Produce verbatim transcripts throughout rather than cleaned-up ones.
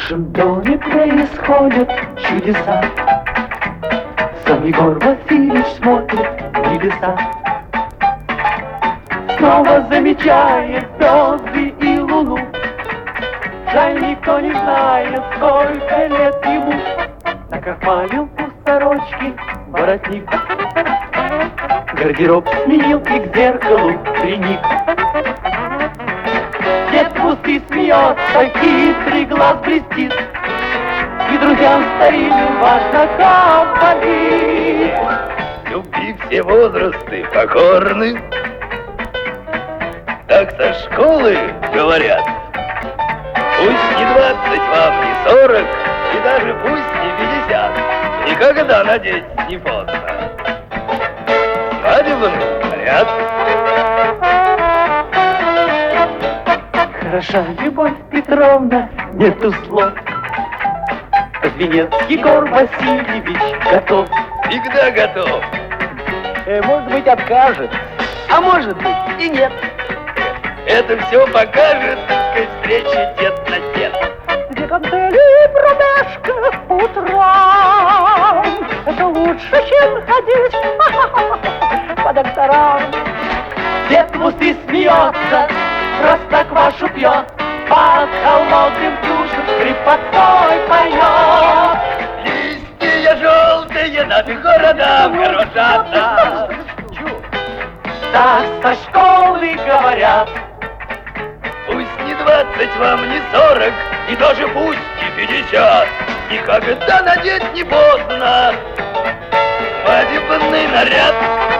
нашем доме происходят чудеса. Сам Егор Васильевич смотрит в небеса. Снова замечает звезды и луну. Жаль, никто не знает, сколько лет ему. Накрахмалил пусторочки воротник, гардероб сменил и к зеркалу приник. Дед в усы смеется, хитрый глаз блестит, и друзьям старинным важно говорит. Любви все возрасты покорны, так со школы говорят. Пусть не двадцать вам, не сорок, и даже пусть не пятьдесят, никогда надеть не поздно. Свадебный наряд. Хороша Любовь Петровна, нету слов. Под венец Егор Васильевич готов. Всегда готов. Э, может быть, откажет, а может быть и нет. Это все покажет, так сказать, встреча дед на дед. Где гантели и пробежка по утрам, это лучше, чем ходить по докторам. Дед в усы смеется, простоквашу пьет, под холодным душем скрипотцой поет. Листья желтые над городом горошата. Так со школы говорят. Пусть не двадцать вам, не сорок, и даже пусть не пятьдесят, никогда надеть не поздно свадебный наряд.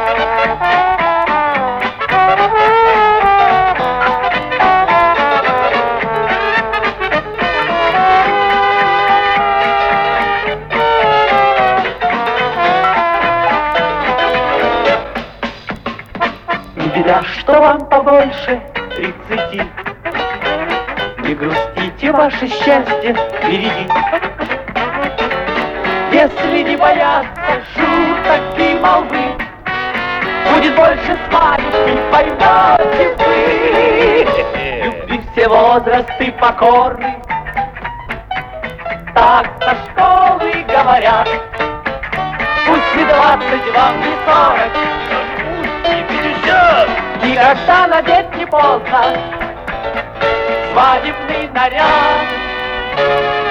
Не беда, что вам побольше тридцати. Не грустите, ваше счастье впереди. Если не бояться шуток и молвы, будет больше свадеб, и поймете вы. Любви все возрасты покорны, так со школы говорят. Пусть не двадцать вам, не сорок, Не пятьдесят, никогда надеть не поздно свадебный наряд.